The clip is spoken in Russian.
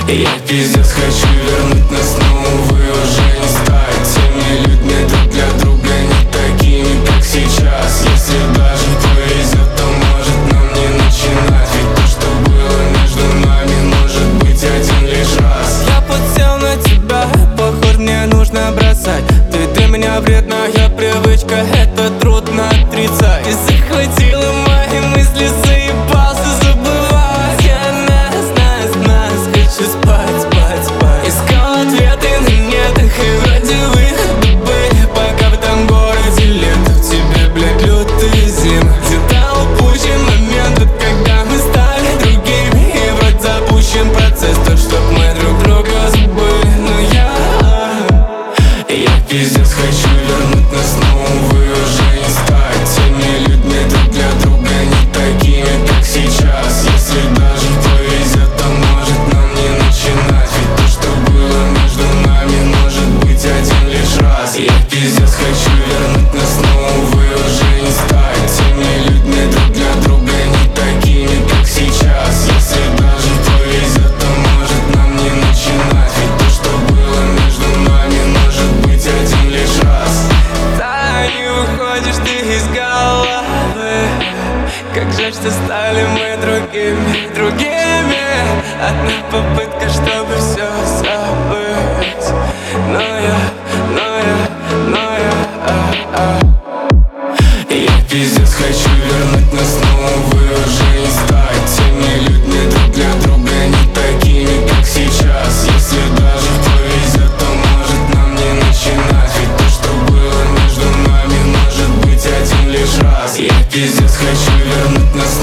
Я пиздец хочу вернуть нас, но увы уже не стать теми людьми друг для друга, не такими, как сейчас. Если даже повезет, то может нам не начинать, ведь то, что было между нами, может быть один лишь раз. Я подсел на тебя, похоже, мне нужно бросать. Ты для меня вредная привычка, это трудно отрицать. Ты захватила мои мысли, заебался забывать. Я нас, хочу спать, спать, спать. Искал ответы на нетах, и вроде выходы были, пока в этом городе лето. В тебе, блядь, лютые зимы. Где-то упущен момент, когда мы стали другими, и вроде запущен процесс, тот, чтоб мы друг друга забыли. Но я пиздец хочу вернуть нас, но увы уже не стать теми людьми друг для друга, не такими, как сейчас. Если даже повезет, то может нам не начинать, ведь то, что было между нами, может быть один лишь раз. Я пиздец хочу вернуть нас, но увы уже не стать теми людьми друг для друга, не такими, как сейчас. Если даже повезет, то может нам не начинать, ведь то, что было между нами, может быть один лишь раз. да, не уходишь ты из головы. Как жаль, что стали мы другими. Одна попытка, чтобы все забыть. Но я Я пиздец хочу вернуть нас, но увы уже не стать теми людьми друг для друга, не такими, как сейчас. Если даже повезет, то может нам не начинать, ведь то, что было между нами, может быть один лишь раз. Я пиздец хочу вернуть нас,